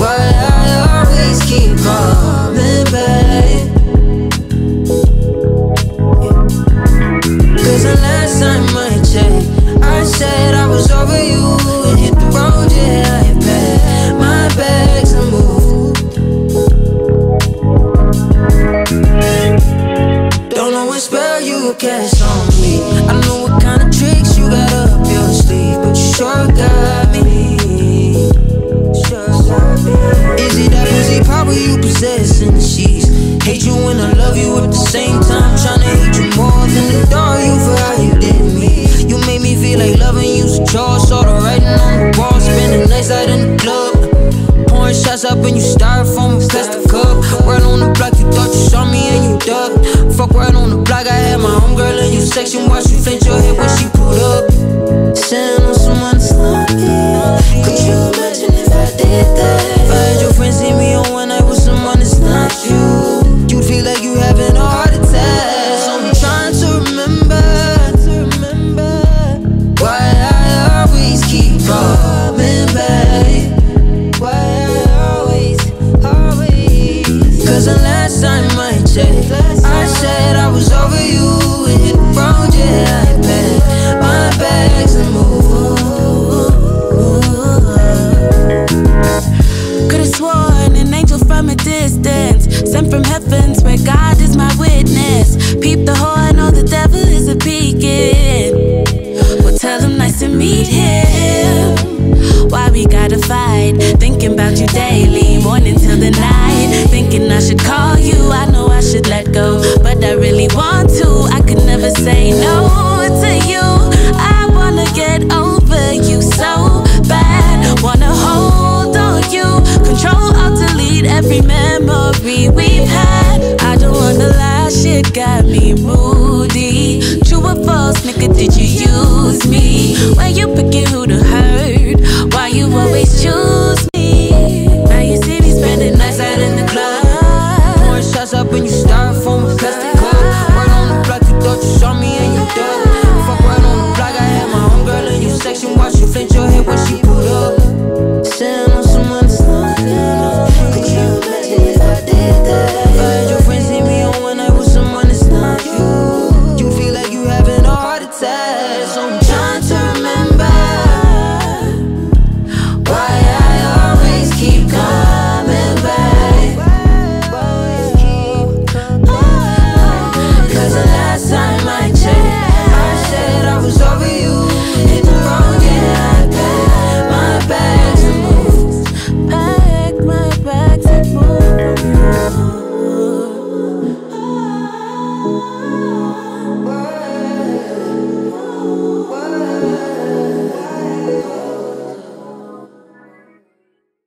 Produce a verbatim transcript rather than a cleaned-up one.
Why I always keep coming back. Cause the last time I checked, I said I was over you and hit the road, yeah, I packed my bags and moved. Don't know what spell you cast on me. I don't know what kind of tricks you got up your sleeve, but you sure got me. Sure got me. Is it that pussy power you possess in the sheets? Hate you when I love you at the same time. Tryna hate you more than adore you for how you did me. You made me feel like loving you's a chore. Saw the writing on the wall, spending nights out in the club. Pouring shots up and you styrofoam and plastic cup. Right on the block, you thought you saw me and you ducked. Fuck right on the block, I had my homegirl in your section. Watch you faint your head when she pulled up. Sitting on some understanding. Could you imagine if I did that? If I had your friends see me on one night with someone that's not you, you'd feel like you having a heart attack. So I'm trying to remember why I always keep coming back. Why I always, always. Cause the last time I checked, I said I was over you and hit the road, yeah, I packed my bags and moved. Could've sworn an angel from a distance, sent from heavens where God is my witness. Peep the whore, I know the devil is a peeking. Well, tell him nice to meet him. Why we gotta fight? Thinking about you daily, morning till the night. Thinking I should call you, I know I should let go, but I really want to. I could never say no to you. I wanna get over you so bad. Wanna hold on you, control, alt, delete every memory we've had. I don't wanna lie, shit got me moody. True or false, nigga, did you use me? When you picking who to